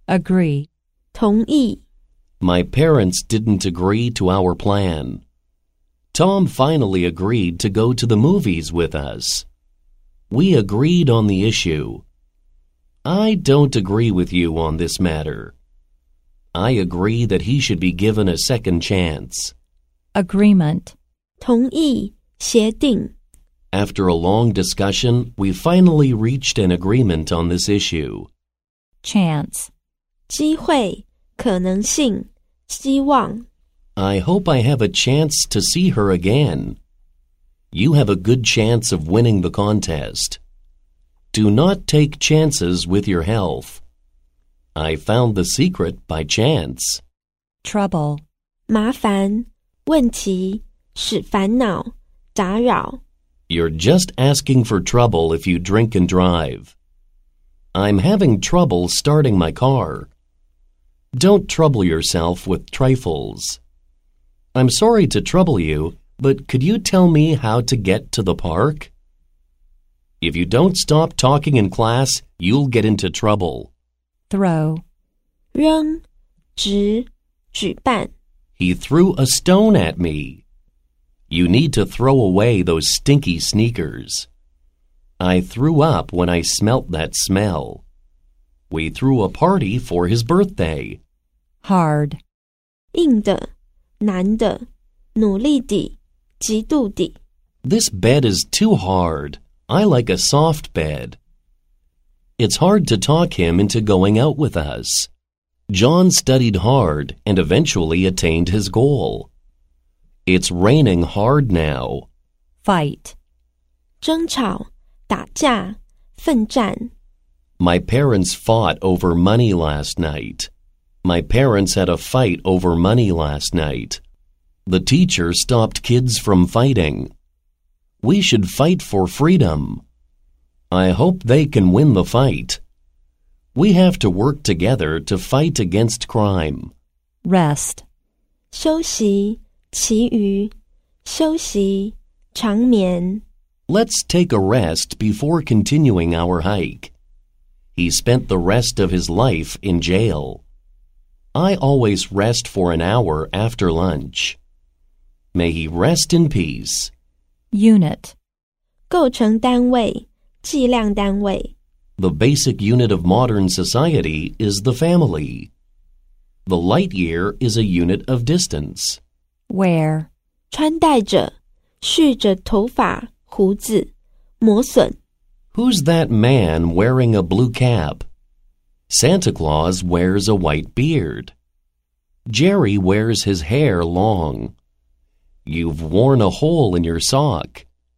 agree, 同意。 My parents didn't agree to our plan. Tom finally agreed to go to the movies with us. We agreed on the issue. I don't agree with you on this matter. I agree that he should be given a second chance. agreement, 同意，协定。 After a long discussion, we finally reached an agreement on this issue. chance, 机会，可能性，希望。 I hope I have a chance to see her again. You have a good chance of winning the contest. Do not take chances with your health. I found the secret by chance. trouble, 麻烦，问题，使烦恼，打扰。 You're just asking for trouble if you drink and drive. I'm having trouble starting my car. Don't trouble yourself with trifles. I'm sorry to trouble you, but could you tell me how to get to the park? If you don't stop talking in class, you'll get into trouble. throw, 扔，掷，举办。 He threw a stone at me. You need to throw away those stinky sneakers. I threw up when I smelt that smell. We threw a party for his birthday. hard, 硬的，难的，努力地，极度地。 This bed is too hard. I like a soft bed. It's hard to talk him into going out with us. John studied hard and eventually attained his goal. It's raining hard now. fight, 争吵，打架，奋战。 My parents fought over money last night. My parents had a fight over money last night. The teacher stopped kids from fighting. We should fight for freedom. I hope they can win the fight. We have to work together to fight against crime. rest, 休息，其余，休息，长眠。 Let's take a rest before continuing our hike. He spent the rest of his life in jail. I always rest for an hour after lunch. May he rest in peace. unit, 构成单位，计量单位。 The basic unit of modern society is the family. The light year is a unit of distance. wear, 穿戴着，蓄着头发，胡子，磨损。 Who's that man wearing a blue cap? Santa Claus wears a white beard. Jerry wears his hair long. You've worn a hole in your sock.